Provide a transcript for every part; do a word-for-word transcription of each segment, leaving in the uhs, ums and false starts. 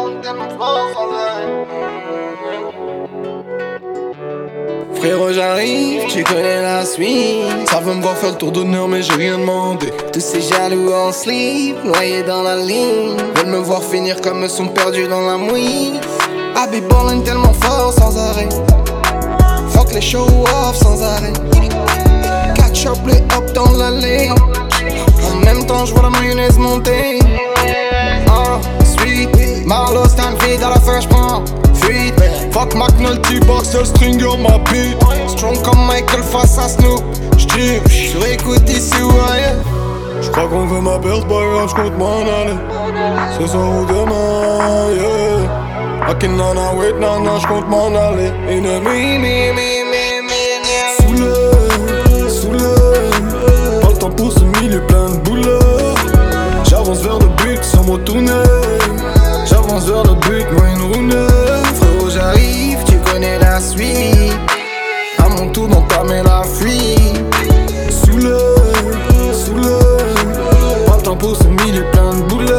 Frérot j'arrive, tu connais la suite. Ça veut me voir faire le tour d'honneur mais j'ai rien demandé. Tous ces jaloux en slip, noyés dans la ligne, veulent me voir finir comme me sont perdus dans la mouise. I be ballin' tellement fort sans arrêt. Fuck les show off sans arrêt. Catch up les up dans l'allée. En même temps j'vois la mayonnaise monter. Ah, sweet, Marlo Stanfield à la fin j'prends fuite. Fuck McNulty, boxer, stringer, ma beat. Strong comme Michael face à Snoop. J'tire, sur écoute ici ou ailleurs. J'crois qu'on veut ma perte, pas grave, j'compte m'en aller. Ce soir ou demain, yeah. Akinana, wait, nana, j'compte m'en aller. Ennemi, mi, mi, mi, mi, Soulé, soulé. Pas le temps pour ce milieu plein de boulot. J'avance vers le but sans me retourner. J'avance vers le but, moi une roulée. Frérot j'arrive, tu connais la suite. À mon tour d'entamer la fuite. Soulé, soulé. Pas le temps pour ce milieu plein de boulot.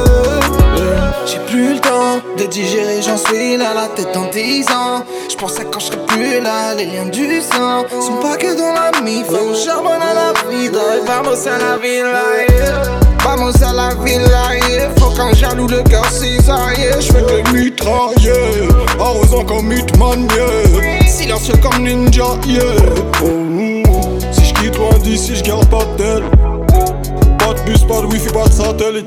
J'ai plus le temps de digérer, j'en suis là, la tête en dix ans. J'pensais quand j'serais plus là, les liens du sang sont pas que dans la mif. Faut charbonne à la vida, et vamos à la villa, yeah. Vamos à la villa, yeah. Faut qu'un jaloux le cœur cisaille. J'fais que les mitrailler, arrosant comme Hitman, yeah. Silencieux comme ninja, yeah. Oh, oh. Si j'quitte loin d'ici, j'garde pas de tel. Pas de bus, pas de wifi, pas de satellite.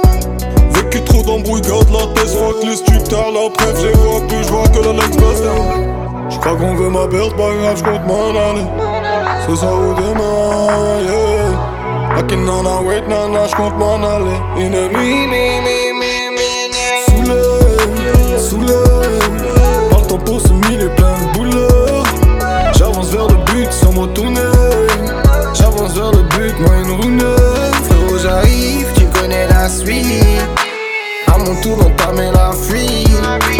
Vécu trop d'embrouilles, garde la tête. Fuck les stups, la preuve, j'ai vois plus, j'vois que la Lex passe. J'crois qu'on veut ma perte, pas grave, j'compte m'en aller. Ce soir ou demain, yeah. Akinana, wait, nana, j'compte m'en aller. Ennemi, mi, mi, mi, mi, Soulé, soulé. Pas le temps pour ce milieu plein de boulot. J'avance vers le but sans me retourner. J'avance vers le but, moi une roulée. Frérot j'arrive, tu connais la suite. À mon tour d'entamer la fuite.